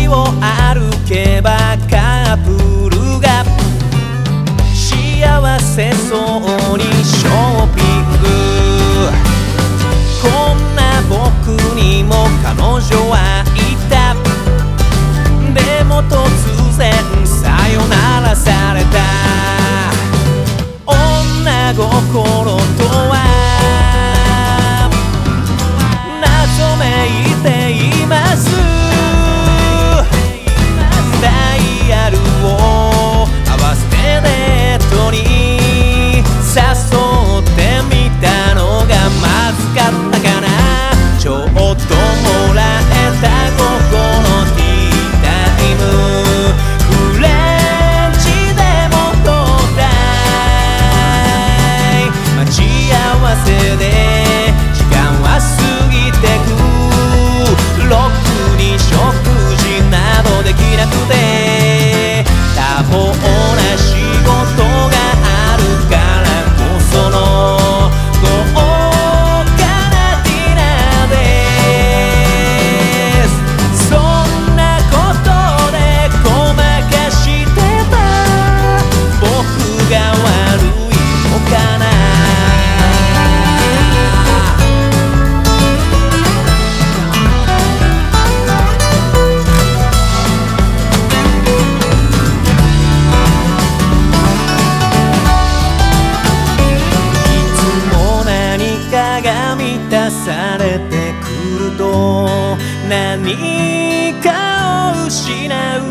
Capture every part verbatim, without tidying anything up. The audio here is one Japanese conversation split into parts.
を歩けばカップルが幸せそうにショッピング。こんな僕にも彼女はいた。でも突然さよならされた。女心とは謎めいています。ダイヤルを合わせてネットに誘ってみたのがまずかったかな。ちょっともらえた午後のティータイム、フレンチでもどうだい。待ち合わせで時間は過ぎてく。ろくに食事などできなくて多忙な仕事があるからこその豪華なディナーです。そんなことでごまかしてた僕が悪いのかな。されてくると何かを失う。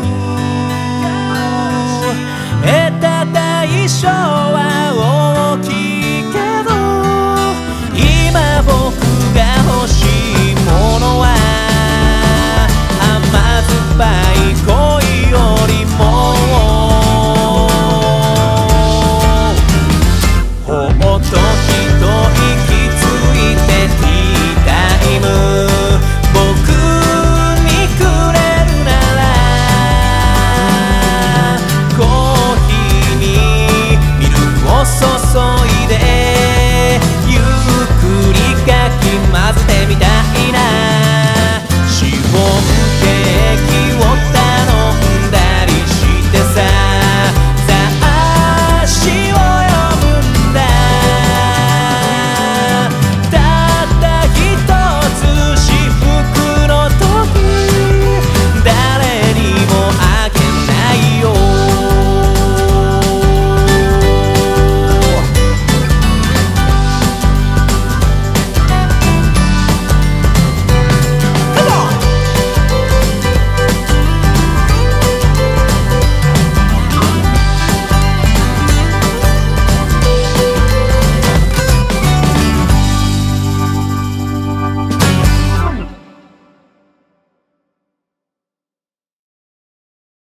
得た代償は大きいけど今僕が欲しい